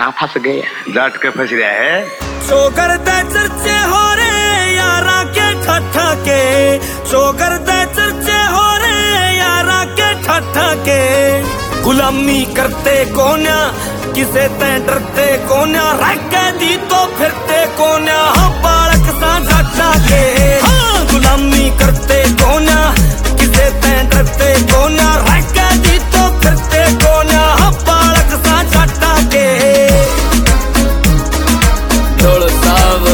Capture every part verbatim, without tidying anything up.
कहाँ फंस गए? डांट के फंस रहा है। चोकर दे चर्चे हो रे यारा के ठठा के, चोकर दे चर्चे हो रे यारा के ठठा के। गुलामी करते कोन्या किसे ते डरते कोन्या, रख दी तो फिरते कोन्या बालक सा झाटा के। हाँ गुलामी करते कोन्या किसे ते डरते कोन्या, रख दी तो फिरते कोन्या बालक सा झाटा के। ढोल साव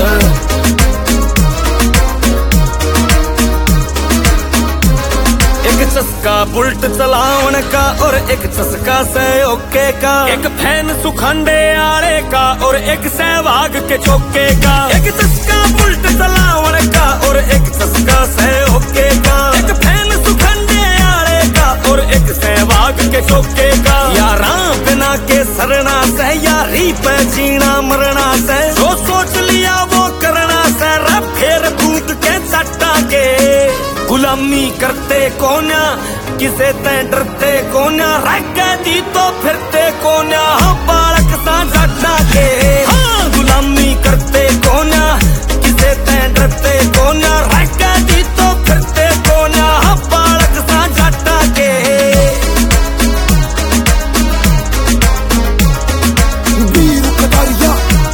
एक चस्का बुल्ट चलावन का और एक चस्का से ओके का, एक फैन सुखंडे आले का और एक सहवाग के चौके का। एक चस्का बुल्ट चलावन का और एक चस्का से ओके का, एक फैन सुखंडे आले का और एक सहवाग के चौके का। यारा बिना के सरना से यारी पे जीना मरना से, जो सोच लिया वो करना से रब फेर कूद के सट्टा के। गुलामी करते कोन्या किसे ते डरते कोन्या, रख दी तो फिरते कोन्या बालक सा झाटा के। हाँ गुलामी करते कोन्या किसे ते डरते कोन्या, रख दी तो फिरते कोन्या बालक सा झाटा के। वीर कटारिया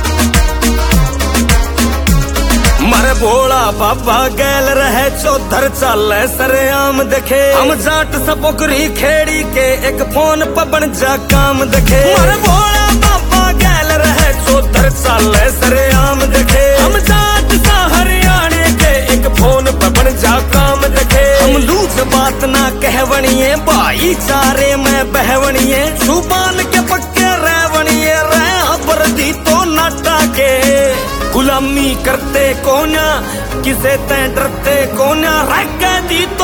मर भोला बाबा गैल रहे चौधर चाले सरेआम देखे, हम जाट सपोकरी खेड़ी के एक फोन पर बन जा काम देखे। मर भोला बाबा गैल रहे चौधर चाले सरेआम देखे, हम जाट सा हरियाणे के एक फोन पर बन जा काम देखे। हम लूट बात ना कहवनिए भाईचारे में बहवनिए, जुबान के पक्के रहवनिए रह बरदी तो नाटा के। गुलामी करते कोन्या किसे ते डरते कोन्या, रख दी तो